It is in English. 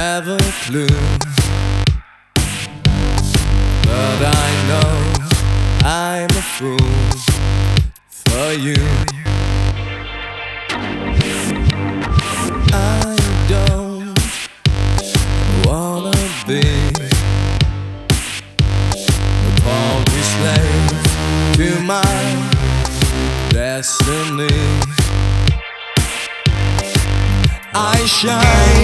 have a clue, but I know I'm a fool for you. I don't wanna be a paltry slave to my destiny. I shine